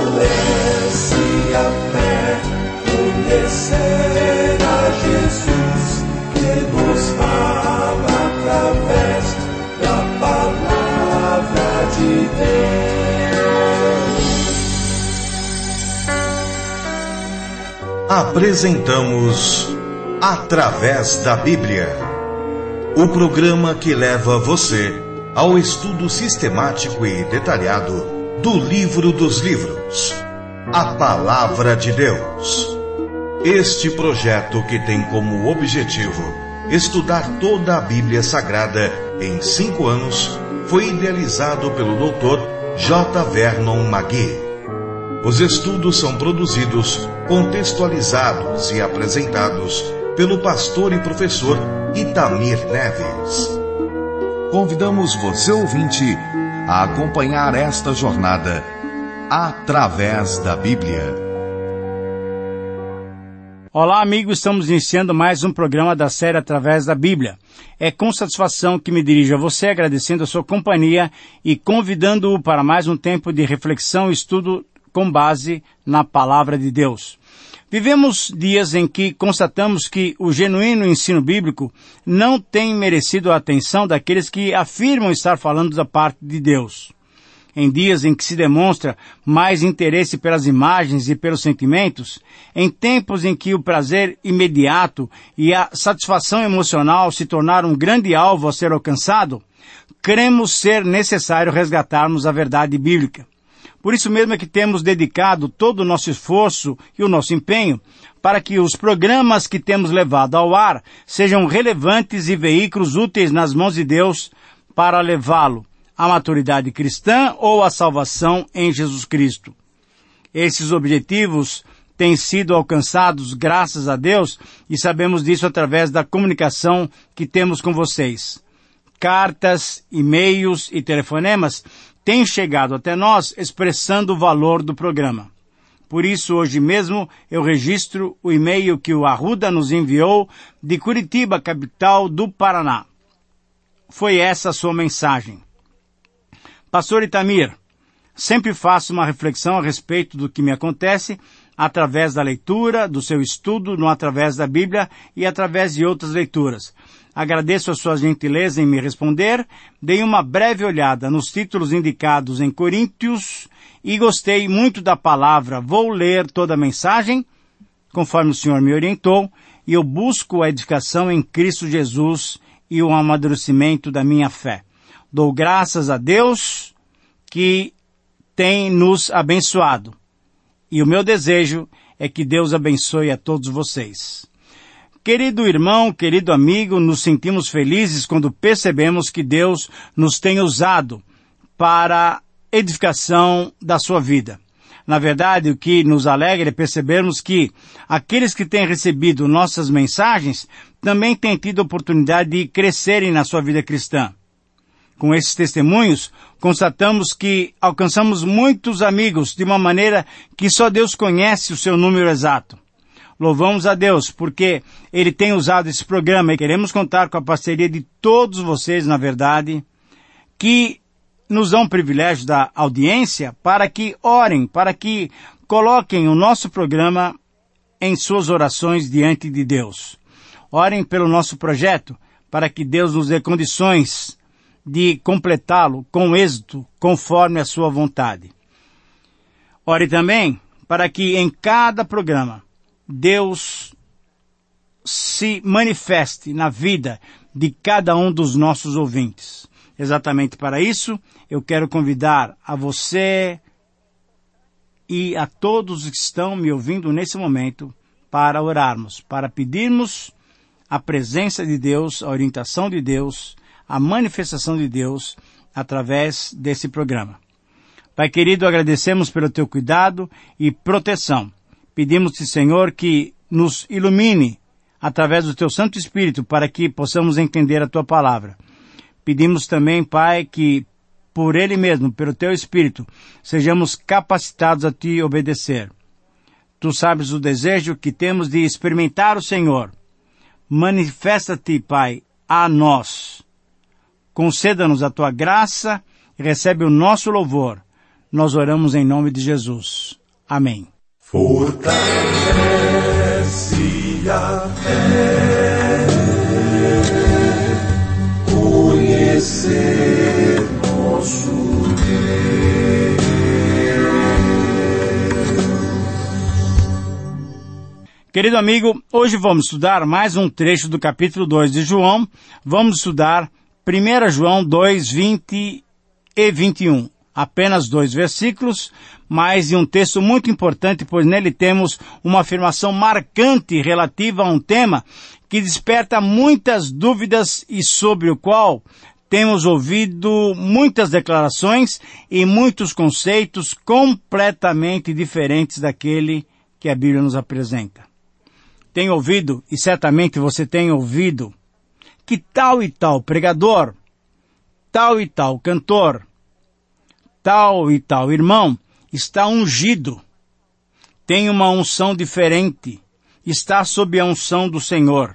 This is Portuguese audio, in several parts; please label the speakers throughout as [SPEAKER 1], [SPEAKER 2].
[SPEAKER 1] fortalece a fé, conhecer a Jesus, que nos fala através da palavra de Deus.
[SPEAKER 2] Apresentamos Através da Bíblia, o programa que leva você ao estudo sistemático e detalhado do livro dos livros, a Palavra de Deus. Este projeto, que tem como objetivo estudar toda a Bíblia Sagrada em 5 anos, foi idealizado pelo Dr. J. Vernon McGee. Os estudos são produzidos, contextualizados e apresentados pelo pastor e professor Itamir Neves. Convidamos você, ouvinte, a acompanhar esta jornada através da Bíblia.
[SPEAKER 3] Olá, amigos, estamos iniciando mais um programa da série Através da Bíblia. É com satisfação que me dirijo a você, agradecendo a sua companhia e convidando-o para mais um tempo de reflexão e estudo com base na Palavra de Deus. Vivemos dias em que constatamos que o genuíno ensino bíblico não tem merecido a atenção daqueles que afirmam estar falando da parte de Deus. Em dias em que se demonstra mais interesse pelas imagens e pelos sentimentos, em tempos em que o prazer imediato e a satisfação emocional se tornaram um grande alvo a ser alcançado, cremos ser necessário resgatarmos a verdade bíblica. Por isso mesmo é que temos dedicado todo o nosso esforço e o nosso empenho para que os programas que temos levado ao ar sejam relevantes e veículos úteis nas mãos de Deus para levá-lo à maturidade cristã ou à salvação em Jesus Cristo. Esses objetivos têm sido alcançados graças a Deus e sabemos disso através da comunicação que temos com vocês. Cartas, e-mails e telefonemas têm chegado até nós expressando o valor do programa. Por isso, hoje mesmo, eu registro o e-mail que o Arruda nos enviou de Curitiba, capital do Paraná. Foi essa a sua mensagem. Pastor Itamir, sempre faço uma reflexão a respeito do que me acontece através da leitura, do seu estudo, no Através da Bíblia e através de outras leituras. Agradeço a sua gentileza em me responder, dei uma breve olhada nos títulos indicados em Coríntios e gostei muito da palavra. Vou ler toda a mensagem, conforme o Senhor me orientou, e eu busco a edificação em Cristo Jesus e o amadurecimento da minha fé. Dou graças a Deus que tem nos abençoado. E o meu desejo é que Deus abençoe a todos vocês. Querido irmão, querido amigo, nos sentimos felizes quando percebemos que Deus nos tem usado para edificação da sua vida. Na verdade, o que nos alegra é percebermos que aqueles que têm recebido nossas mensagens também têm tido a oportunidade de crescerem na sua vida cristã. Com esses testemunhos, constatamos que alcançamos muitos amigos de uma maneira que só Deus conhece o seu número exato. Louvamos a Deus porque Ele tem usado esse programa e queremos contar com a parceria de todos vocês, na verdade, que nos dão o privilégio da audiência para que orem, para que coloquem o nosso programa em suas orações diante de Deus. Orem pelo nosso projeto para que Deus nos dê condições de completá-lo com êxito, conforme a sua vontade. Ore também para que em cada programa Deus se manifeste na vida de cada um dos nossos ouvintes. Exatamente para isso, eu quero convidar a você e a todos que estão me ouvindo nesse momento para orarmos, para pedirmos a presença de Deus, a orientação de Deus, a manifestação de Deus através desse programa. Pai querido, agradecemos pelo teu cuidado e proteção. Pedimos-te, Senhor, que nos ilumine através do teu Santo Espírito para que possamos entender a tua palavra. Pedimos também, Pai, que por Ele mesmo, pelo teu Espírito, sejamos capacitados a te obedecer. Tu sabes o desejo que temos de experimentar o Senhor. Manifesta-te, Pai, a nós. Conceda-nos a tua graça e recebe o nosso louvor. Nós oramos em nome de Jesus. Amém.
[SPEAKER 1] Fortalece a fé, conhecer nosso Deus.
[SPEAKER 3] Querido amigo, hoje vamos estudar mais um trecho do capítulo 2 de João. Vamos estudar 1 João 2, 20 e 21. Apenas 2 versículos, mas um texto muito importante, pois nele temos uma afirmação marcante relativa a um tema que desperta muitas dúvidas e sobre o qual temos ouvido muitas declarações e muitos conceitos completamente diferentes daquele que a Bíblia nos apresenta. Tem ouvido, e certamente você tem ouvido, que tal e tal pregador, tal e tal cantor, tal e tal irmão está ungido, tem uma unção diferente, está sob a unção do Senhor.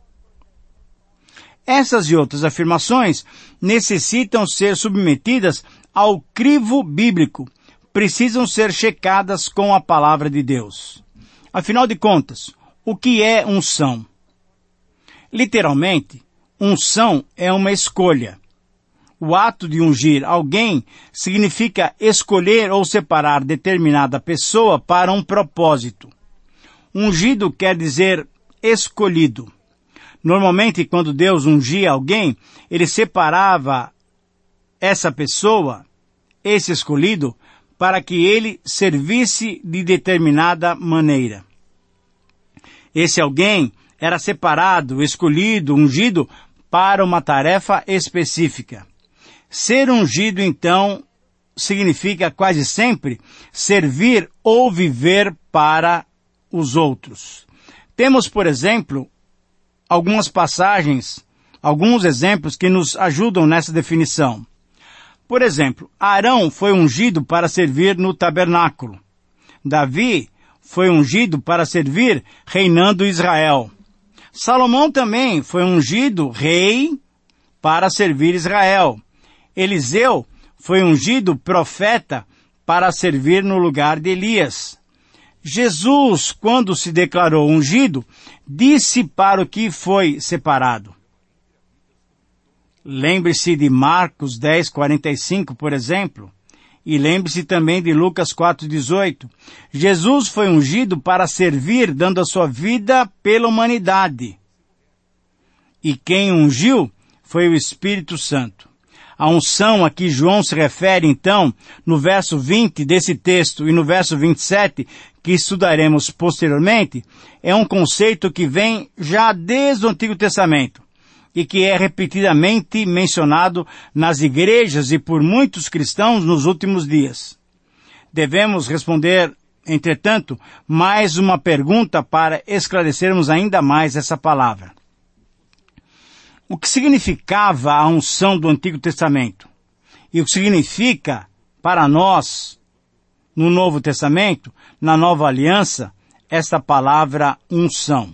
[SPEAKER 3] Essas e outras afirmações necessitam ser submetidas ao crivo bíblico, precisam ser checadas com a palavra de Deus. Afinal de contas, o que é unção? Literalmente, unção é uma escolha. O ato de ungir alguém significa escolher ou separar determinada pessoa para um propósito. Ungido quer dizer escolhido. Normalmente, quando Deus ungia alguém, ele separava essa pessoa, esse escolhido, para que ele servisse de determinada maneira. Esse alguém era separado, escolhido, ungido para uma tarefa específica. Ser ungido, então, significa quase sempre servir ou viver para os outros. Temos, por exemplo, algumas passagens, alguns exemplos que nos ajudam nessa definição. Por exemplo, Arão foi ungido para servir no tabernáculo. Davi foi ungido para servir reinando Israel. Salomão também foi ungido rei para servir Israel. Eliseu foi ungido profeta para servir no lugar de Elias. Jesus, quando se declarou ungido, disse para o que foi separado. Lembre-se de Marcos 10:45, por exemplo, e lembre-se também de Lucas 4:18. Jesus foi ungido para servir, dando a sua vida pela humanidade. E quem ungiu foi o Espírito Santo. A unção a que João se refere, então, no verso 20 desse texto e no verso 27, que estudaremos posteriormente, é um conceito que vem já desde o Antigo Testamento e que é repetidamente mencionado nas igrejas e por muitos cristãos nos últimos dias. Devemos responder, entretanto, mais uma pergunta para esclarecermos ainda mais essa palavra. O que significava a unção do Antigo Testamento? E o que significa para nós, no Novo Testamento, na Nova Aliança, esta palavra unção?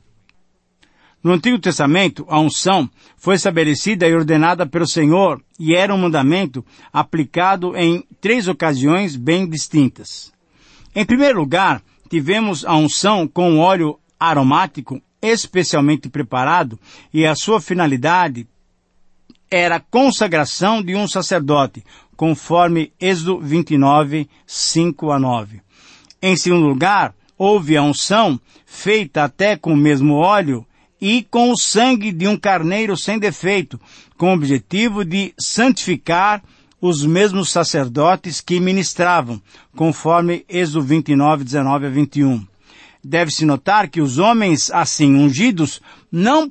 [SPEAKER 3] No Antigo Testamento, a unção foi estabelecida e ordenada pelo Senhor e era um mandamento aplicado em 3 ocasiões bem distintas. Em primeiro lugar, tivemos a unção com óleo aromático especialmente preparado, e a sua finalidade era a consagração de um sacerdote, conforme Êxodo 29, 5-9. Em segundo lugar, houve a unção feita até com o mesmo óleo e com o sangue de um carneiro sem defeito, com o objetivo de santificar os mesmos sacerdotes que ministravam, conforme Êxodo 29, 19-21. Deve-se notar que os homens assim ungidos não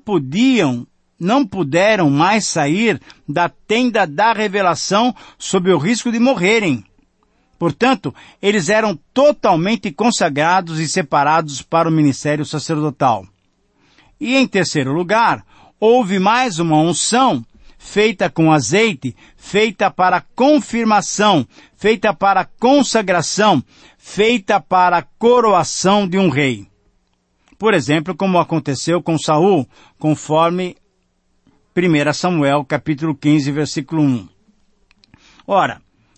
[SPEAKER 3] puderam mais sair da tenda da revelação sob o risco de morrerem. Portanto, eles eram totalmente consagrados e separados para o ministério sacerdotal. E em terceiro lugar, houve mais uma unção feita com azeite, feita para confirmação, feita para consagração, feita para a coroação de um rei. Por exemplo, como aconteceu com Saul, conforme 1 Samuel, capítulo 15, versículo 1. Ora,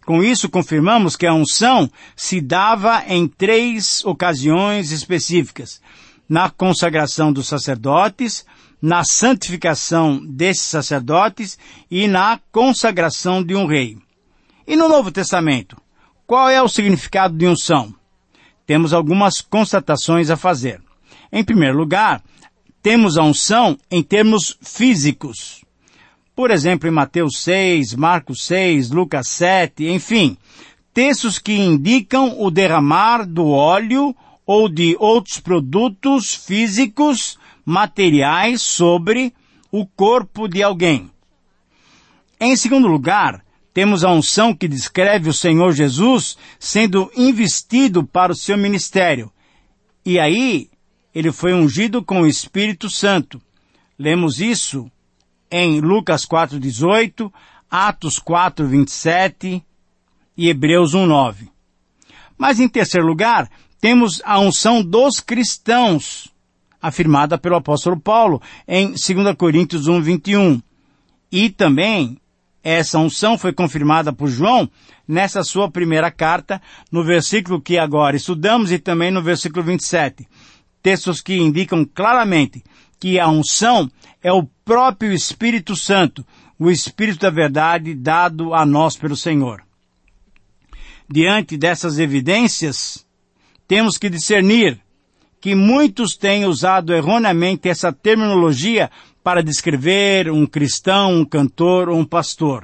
[SPEAKER 3] Com isso, confirmamos que a unção se dava em 3 ocasiões específicas: na consagração dos sacerdotes, na santificação desses sacerdotes e na consagração de um rei. E no Novo Testamento, qual é o significado de unção? Temos algumas constatações a fazer. Em primeiro lugar, temos a unção em termos físicos. Por exemplo, em Mateus 6, Marcos 6, Lucas 7, enfim, textos que indicam o derramar do óleo ou de outros produtos físicos, materiais, sobre o corpo de alguém. Em segundo lugar, temos a unção que descreve o Senhor Jesus sendo investido para o seu ministério. E aí, ele foi ungido com o Espírito Santo. Lemos isso em Lucas 4:18, Atos 4:27 e Hebreus 1:9. Mas em terceiro lugar, temos a unção dos cristãos, afirmada pelo apóstolo Paulo em 2 Coríntios 1:21. E também essa unção foi confirmada por João nessa sua primeira carta, no versículo que agora estudamos e também no versículo 27. Textos que indicam claramente que a unção é o próprio Espírito Santo, o Espírito da verdade dado a nós pelo Senhor. Diante dessas evidências, temos que discernir que muitos têm usado erroneamente essa terminologia para descrever um cristão, um cantor ou um pastor.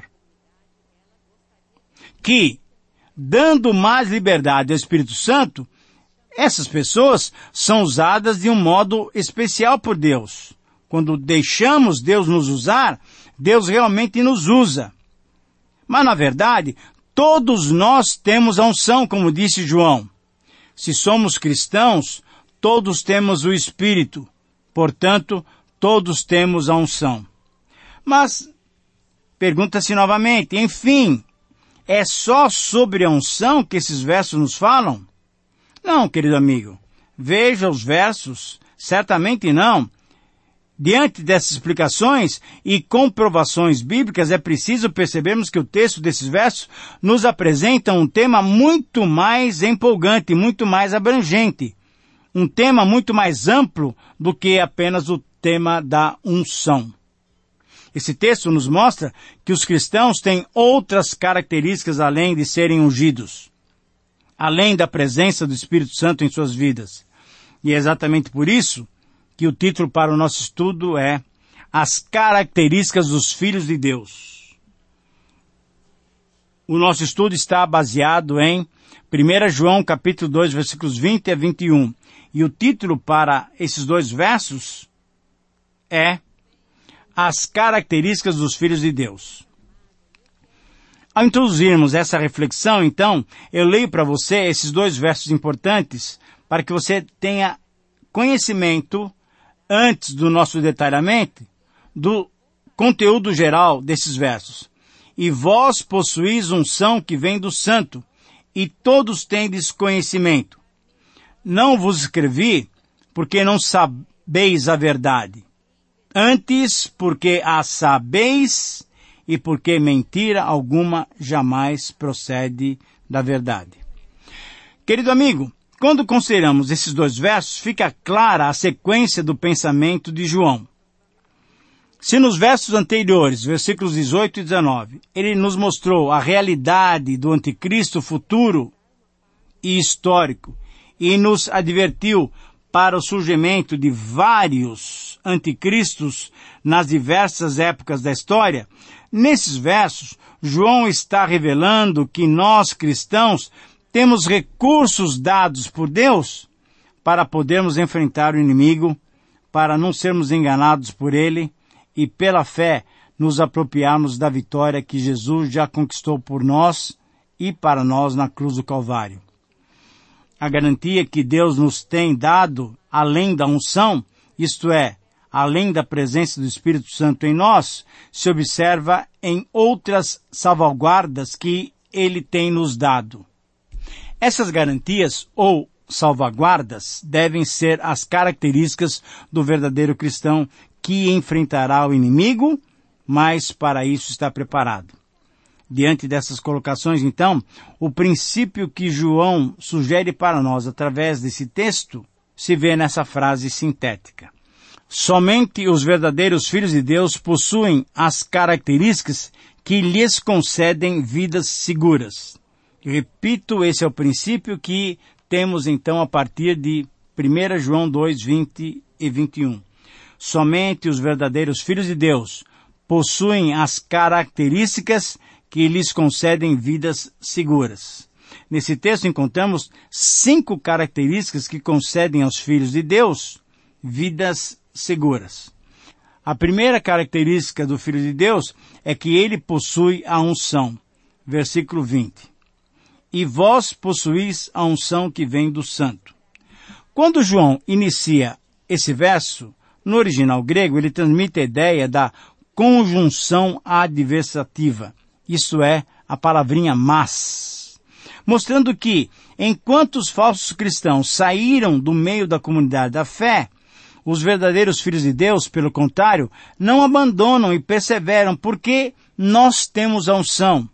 [SPEAKER 3] Que, dando mais liberdade ao Espírito Santo, essas pessoas são usadas de um modo especial por Deus. Quando deixamos Deus nos usar, Deus realmente nos usa. Mas, na verdade, todos nós temos a unção, como disse João. Se somos cristãos, todos temos o Espírito. Portanto, todos temos a unção. Mas, pergunta-se novamente, enfim, é só sobre a unção que esses versos nos falam? Não, querido amigo. Veja os versos. Certamente não. Diante dessas explicações e comprovações bíblicas, é preciso percebermos que o texto desses versos nos apresenta um tema muito mais empolgante, muito mais abrangente. Um tema muito mais amplo do que apenas o tema da unção. Esse texto nos mostra que os cristãos têm outras características além de serem ungidos, além da presença do Espírito Santo em suas vidas. E é exatamente por isso que o título para o nosso estudo é As Características dos Filhos de Deus. O nosso estudo está baseado em 1 João capítulo 2, versículos 20 a 21. E o título para esses 2 versos é As Características dos Filhos de Deus. Ao introduzirmos essa reflexão, então, eu leio para você esses 2 versos importantes para que você tenha conhecimento, antes do nosso detalhamento, do conteúdo geral desses versos. E vós possuís unção que vem do Santo, e todos tendes conhecimento. Não vos escrevi porque não sabeis a verdade, antes porque a sabeis e porque mentira alguma jamais procede da verdade. Querido amigo, quando consideramos esses 2 versos, fica clara a sequência do pensamento de João. Se nos versos anteriores, versículos 18 e 19, ele nos mostrou a realidade do anticristo futuro e histórico e nos advertiu para o surgimento de vários anticristos nas diversas épocas da história, nesses versos, João está revelando que nós, cristãos, temos recursos dados por Deus para podermos enfrentar o inimigo, para não sermos enganados por ele e, pela fé, nos apropriarmos da vitória que Jesus já conquistou por nós e para nós na cruz do Calvário. A garantia que Deus nos tem dado, além da unção, isto é, além da presença do Espírito Santo em nós, se observa em outras salvaguardas que Ele tem nos dado. Essas garantias ou salvaguardas devem ser as características do verdadeiro cristão que enfrentará o inimigo, mas para isso está preparado. Diante dessas colocações, então, o princípio que João sugere para nós através desse texto se vê nessa frase sintética. Somente os verdadeiros filhos de Deus possuem as características que lhes concedem vidas seguras. Repito, esse é o princípio que temos então a partir de 1 João 2, 20 e 21. Somente os verdadeiros filhos de Deus possuem as características que lhes concedem vidas seguras. Nesse texto encontramos 5 características que concedem aos filhos de Deus vidas seguras. A primeira característica do Filho de Deus é que ele possui a unção. Versículo 20. E vós possuís a unção que vem do Santo. Quando João inicia esse verso, no original grego, ele transmite a ideia da conjunção adversativa. Isso é, a palavrinha mas. Mostrando que, enquanto os falsos cristãos saíram do meio da comunidade da fé, os verdadeiros filhos de Deus, pelo contrário, não abandonam e perseveram, porque nós temos a unção.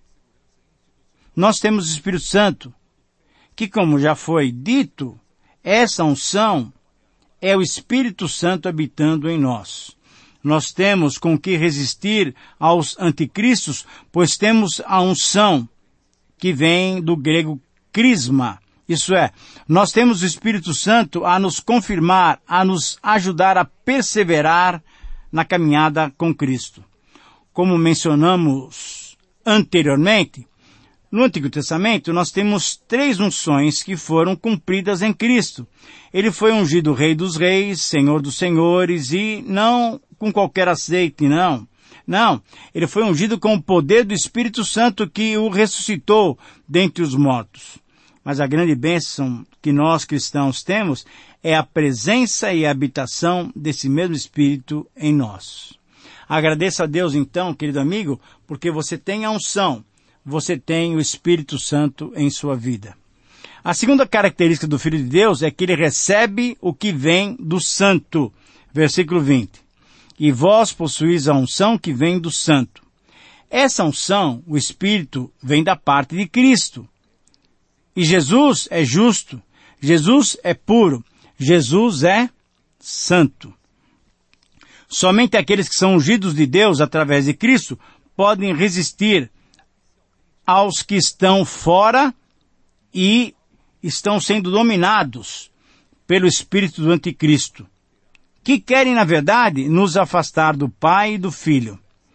[SPEAKER 3] Nós temos o Espírito Santo, que, como já foi dito, essa unção é o Espírito Santo habitando em nós. Nós temos com que resistir aos anticristos, pois temos a unção, que vem do grego crisma. Isso é, nós temos o Espírito Santo a nos confirmar, a nos ajudar a perseverar na caminhada com Cristo. Como mencionamos anteriormente, no Antigo Testamento nós temos 3 unções que foram cumpridas em Cristo. Ele foi ungido Rei dos Reis, Senhor dos Senhores e não com qualquer azeite, não. Não, ele foi ungido com o poder do Espírito Santo que o ressuscitou dentre os mortos. Mas a grande bênção que nós cristãos temos é a presença e a habitação desse mesmo Espírito em nós. Agradeça a Deus então, querido amigo, porque você tem a unção, você tem o Espírito Santo em sua vida. A segunda característica do Filho de Deus é que ele recebe o que vem do Santo. Versículo 20. E vós possuís a unção que vem do Santo. Essa unção, o Espírito, vem da parte de Cristo. E Jesus é justo, Jesus é puro, Jesus é santo. Somente aqueles que são ungidos de Deus através de Cristo podem resistir aos que estão fora e estão sendo dominados pelo espírito do anticristo, que querem, na verdade, nos afastar do Pai e do Filho.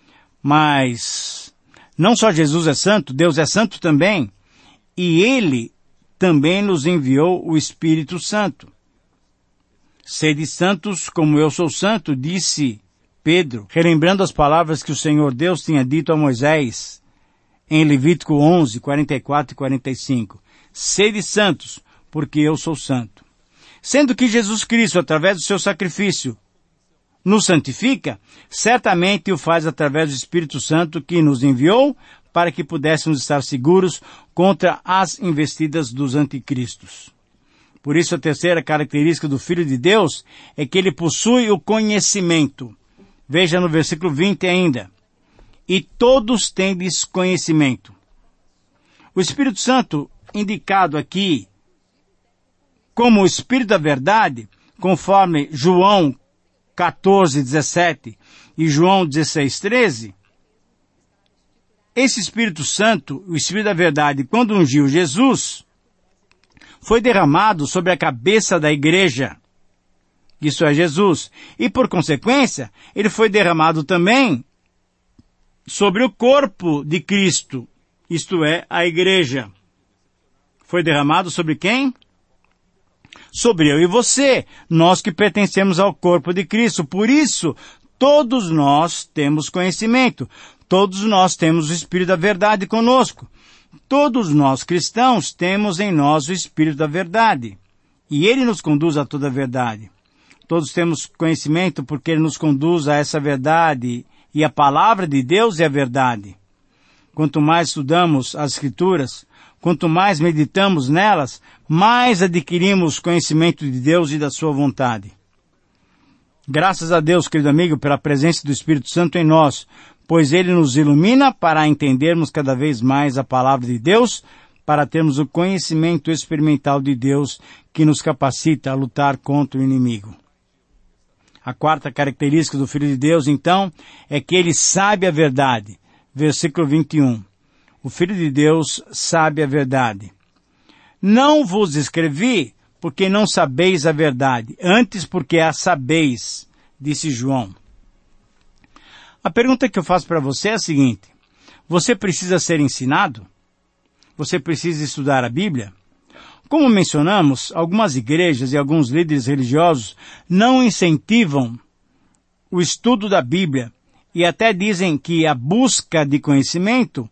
[SPEAKER 3] Mas não só Jesus é santo, Deus é santo também, e Ele também nos enviou o Espírito Santo. Sede santos como eu sou santo, disse Pedro, relembrando as palavras que o Senhor Deus tinha dito a Moisés em Levítico 11, 44 e 45. Sede santos, porque eu sou santo. Sendo que Jesus Cristo, através do seu sacrifício, nos santifica, certamente o faz através do Espírito Santo que nos enviou para que pudéssemos estar seguros contra as investidas dos anticristos. Por isso, a terceira característica do Filho de Deus é que ele possui o conhecimento. Veja no versículo 20 ainda. E todos tendes conhecimento. O Espírito Santo, indicado aqui como o Espírito da Verdade, conforme João 14, 17 e João 16, 13, esse Espírito Santo, o Espírito da Verdade, quando ungiu Jesus, foi derramado sobre a cabeça da igreja. Isso é Jesus. E por consequência, ele foi derramado também sobre o corpo de Cristo. Isto é, a igreja. Foi derramado sobre quem? Sobre eu e você, nós que pertencemos ao corpo de Cristo. Por isso, todos nós temos conhecimento. Todos nós temos o Espírito da Verdade conosco. Todos nós cristãos temos em nós o Espírito da Verdade. E Ele nos conduz a toda a verdade. Todos temos conhecimento porque Ele nos conduz a essa verdade. E a palavra de Deus é a verdade. Quanto mais estudamos as Escrituras, quanto mais meditamos nelas, mais adquirimos conhecimento de Deus e da sua vontade. Graças a Deus, querido amigo, pela presença do Espírito Santo em nós, pois ele nos ilumina para entendermos cada vez mais a palavra de Deus, para termos o conhecimento experimental de Deus que nos capacita a lutar contra o inimigo. A quarta característica do Filho de Deus, então, é que ele sabe a verdade. Versículo 21. O Filho de Deus sabe a verdade. Não vos escrevi porque não sabeis a verdade, antes porque a sabeis, disse João. A pergunta que eu faço para você é a seguinte: você precisa ser ensinado? Você precisa estudar a Bíblia? Como mencionamos, algumas igrejas e alguns líderes religiosos não incentivam o estudo da Bíblia e até dizem que a busca de conhecimento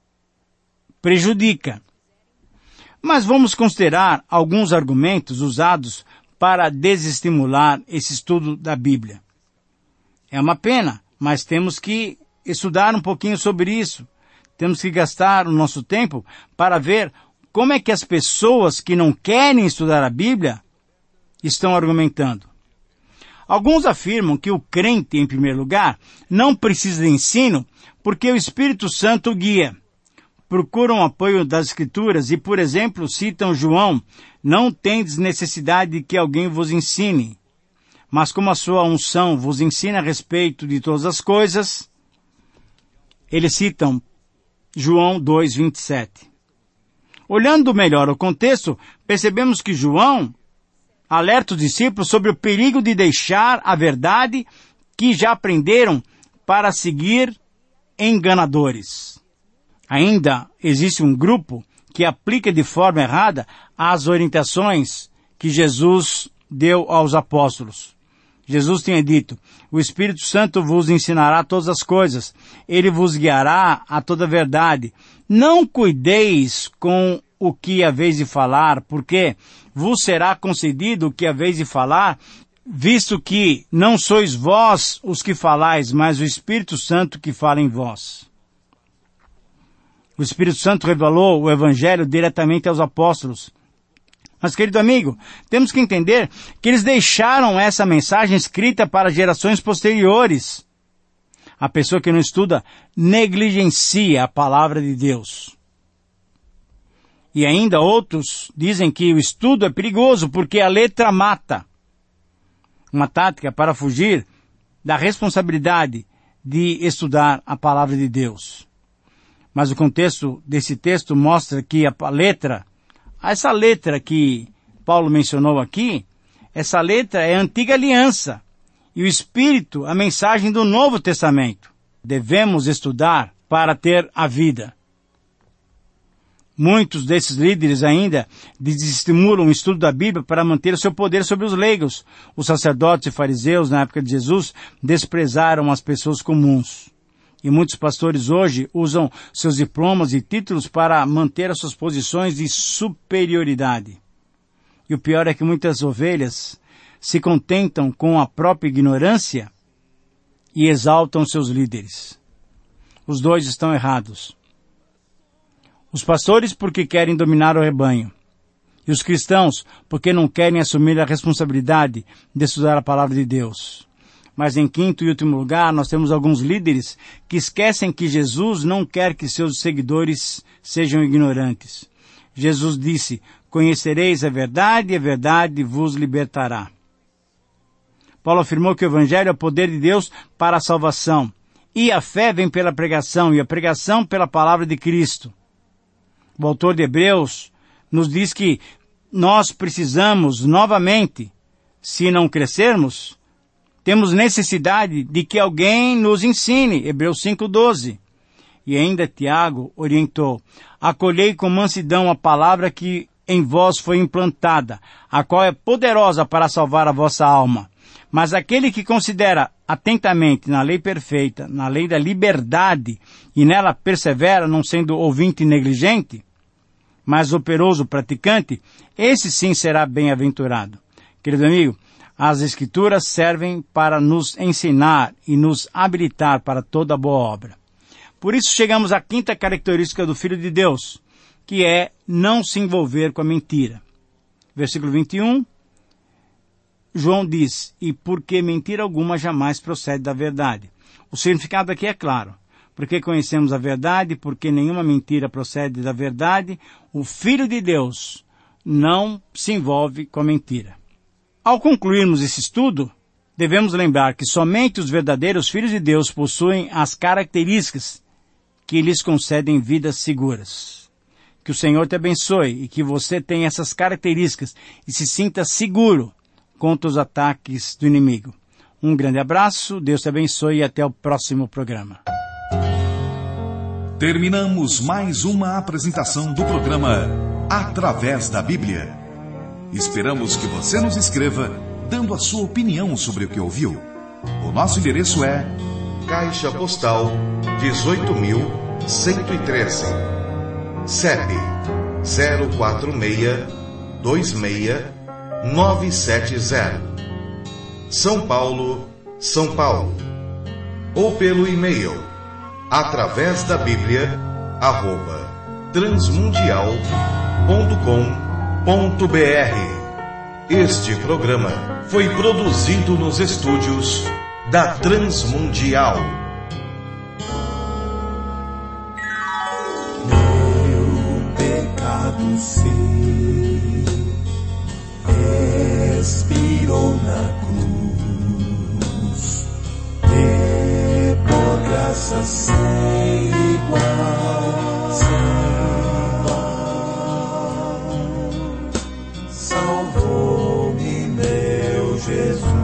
[SPEAKER 3] prejudica. Mas vamos considerar alguns argumentos usados para desestimular esse estudo da Bíblia. É uma pena, mas temos que estudar um pouquinho sobre isso. Temos que gastar o nosso tempo para ver como é que as pessoas que não querem estudar a Bíblia estão argumentando. Alguns afirmam que o crente, em primeiro lugar, não precisa de ensino porque o Espírito Santo o guia. Procuram apoio das Escrituras e, por exemplo, citam João: não tendes necessidade de que alguém vos ensine, mas como a sua unção vos ensina a respeito de todas as coisas. Eles citam João 2:27. Olhando melhor o contexto, percebemos que João alerta os discípulos sobre o perigo de deixar a verdade que já aprenderam para seguir enganadores. Ainda existe um grupo que aplica de forma errada as orientações que Jesus deu aos apóstolos. Jesus tinha dito: o Espírito Santo vos ensinará todas as coisas, ele vos guiará a toda a verdade. Não cuideis com o que haveis de falar, porque vos será concedido o que haveis de falar, visto que não sois vós os que falais, mas o Espírito Santo que fala em vós. O Espírito Santo revelou o Evangelho diretamente aos apóstolos. Mas, querido amigo, temos que entender que eles deixaram essa mensagem escrita para gerações posteriores. A pessoa que não estuda negligencia a palavra de Deus. E ainda outros dizem que o estudo é perigoso porque a letra mata. Uma tática para fugir da responsabilidade de estudar a palavra de Deus. Mas o contexto desse texto mostra que a letra, essa letra que Paulo mencionou aqui, essa letra é a antiga aliança. E o Espírito, a mensagem do Novo Testamento. Devemos estudar para ter a vida. Muitos desses líderes ainda desestimulam o estudo da Bíblia para manter o seu poder sobre os leigos. Os sacerdotes e fariseus, na época de Jesus, desprezaram as pessoas comuns. E muitos pastores hoje usam seus diplomas e títulos para manter as suas posições de superioridade. E o pior é que muitas ovelhas se contentam com a própria ignorância e exaltam seus líderes. Os dois estão errados. Os pastores porque querem dominar o rebanho. E os cristãos porque não querem assumir a responsabilidade de estudar a palavra de Deus. Mas em quinto e último lugar, nós temos alguns líderes que esquecem que Jesus não quer que seus seguidores sejam ignorantes. Jesus disse: conhecereis a verdade e a verdade vos libertará. Paulo afirmou que o Evangelho é o poder de Deus para a salvação. E a fé vem pela pregação, e a pregação pela palavra de Cristo. O autor de Hebreus nos diz que nós precisamos novamente, se não crescermos, temos necessidade de que alguém nos ensine. Hebreus 5:12. E ainda Tiago orientou: acolhei com mansidão a palavra que em vós foi implantada, a qual é poderosa para salvar a vossa alma. Mas aquele que considera atentamente na lei perfeita, na lei da liberdade, e nela persevera, não sendo ouvinte negligente, mas operoso praticante, esse sim será bem-aventurado. Querido amigo, as Escrituras servem para nos ensinar e nos habilitar para toda boa obra. Por isso chegamos à quinta característica do Filho de Deus, que é não se envolver com a mentira. Versículo 21, João diz: e porque mentira alguma jamais procede da verdade. O significado aqui é claro. Porque conhecemos a verdade, porque nenhuma mentira procede da verdade, o Filho de Deus não se envolve com a mentira. Ao concluirmos esse estudo, devemos lembrar que somente os verdadeiros filhos de Deus possuem as características que lhes concedem vidas seguras. Que o Senhor te abençoe e que você tenha essas características e se sinta seguro contra os ataques do inimigo. Um grande abraço, Deus te abençoe e até o próximo programa.
[SPEAKER 2] Terminamos mais uma apresentação do programa Através da Bíblia. Esperamos que você nos escreva dando a sua opinião sobre o que ouviu. O nosso endereço é Caixa Postal 18.113, CEP 04626-970, São Paulo, São Paulo. Ou pelo e-mail através da Bíblia @transmundial.com.br. Este programa foi produzido nos estúdios da Transmundial.
[SPEAKER 1] Meu pecado sim expirou na cruz, e por graça sem igual, salvou-me meu Jesus.